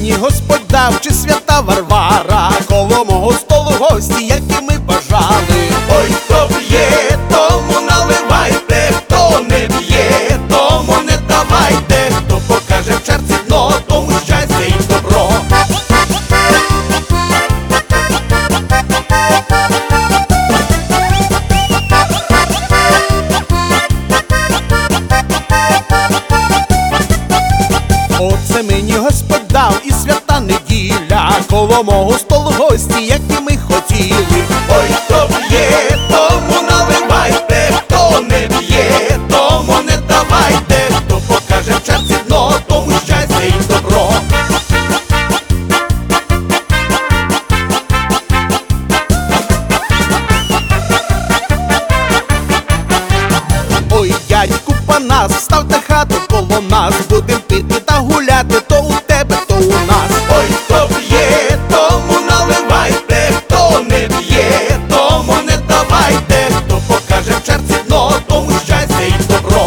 мені Господь дав, чи свята Варвара, коло мого столу гості, які ми бажали. Ой, хто б'є, тому наливайте, хто не б'є, тому не давайте, хто покаже в черці дно, тому щастя і добро. Оце мені Господь дав і свята неділя, коло мого столу гості, які ми хотіли. Ой, хто б'є, тому наливайте, хто не б'є, тому не давайте, хто покаже в черці дно, тому щастя і добро. Ой, дядьку Панас, ставте хату коло нас, будем пити та гуляти, то у тебе, то у нас. Ой, хто б'є, тому наливайте, хто не б'є, тому не давайте, хто покаже в черці дно, тому щастя і добро.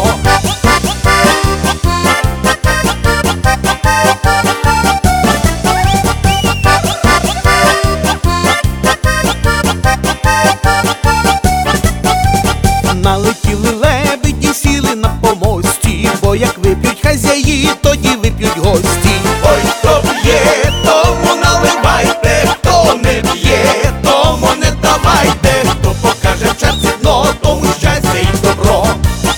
Налетіли лебеді, сіли на помості, бо як вип'ють хазяї, тоді вип'ють гості. Ой, хто б'є, тому наливайте, хто не б'є, тому не давайте, хто покаже в черці дно, тому щастя і добро.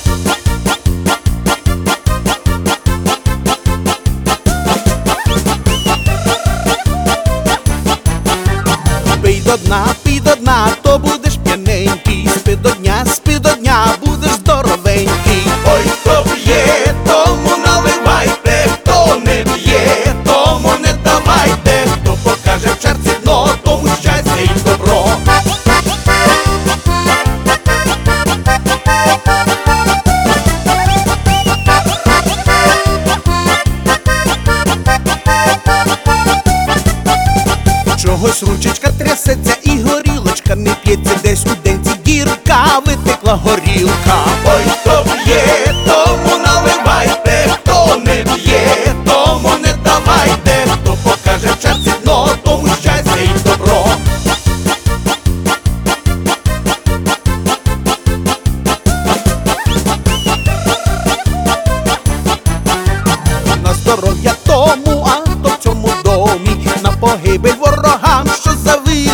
Пий до дна, то будеш п'яненький, спи до дня, будеш здоровенький. Ой, хто б'є, тому наливайте, хто не б'є, тому не давайте, хто покаже в черці дно, тому щастя і добро. Чогось ручечка трясеться і горілочка не п'ється, десь у денці дірка, витекла горілка. Ой, хто б'є, тому наливайте, хто не б'є, тому не давайте, хто покаже в черці дно, тому щастя і добро. На здоров'я тому, а то в цьому домі, на погибель ворогам, що завидять